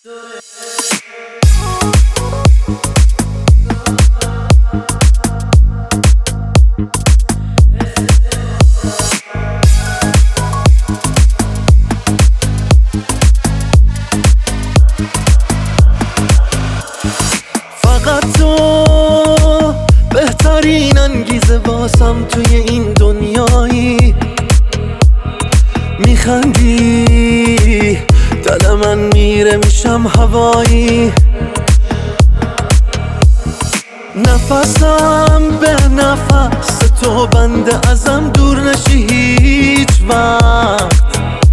فقط تو بهترین انگیزه واسم توی این دنیایی. میخندی دل من میره میشم هوایی. نفسم به نفس تو بنده ازم دور نشی هیچ وقت.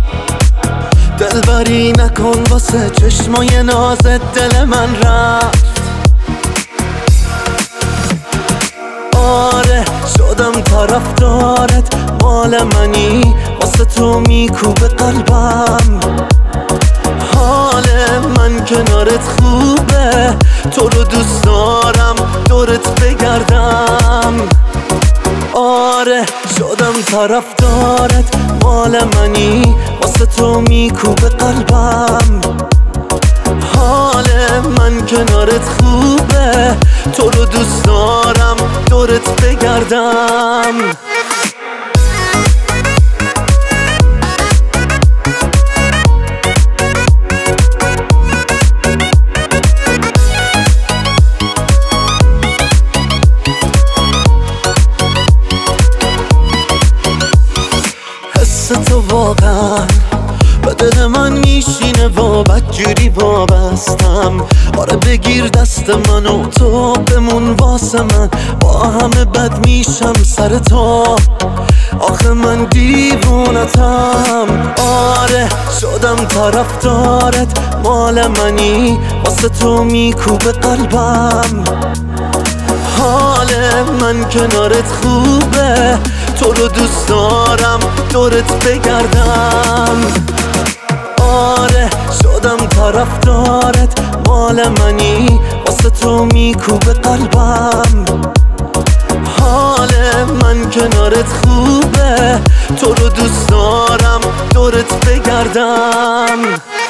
دلبری نکن واسه چشمای نازت دل من رفت. آره شدم طرفدارت، مال منی، واسه تو میکوبه قلبم. حال من کنارت خوبه، تو رو دوست دارم دورت بگردم. آره شدم طرفدارت، مال منی، واسه تو میکوبه قلبم. حال من کنارت خوبه، تو رو دوست دارم دورت بگردم. حس تو واقعا به دل من میشینه و بدجوری وابستم. آره بگیر دست منو تو بمون واسه من، با همه بد میشم سر تو. آخه من دیوونتم. آره شدم طرفدارت، مال منی، واسه تو میکوبه قلبم. حال من کنارت خوبه، تو رو دوست دارم دورت بگردم. آره شدم طرفدارت، مال منی، واسه تو میکوبه قلبم. حال من کنارت خوبه، تو رو دوست دارم دورت بگردم.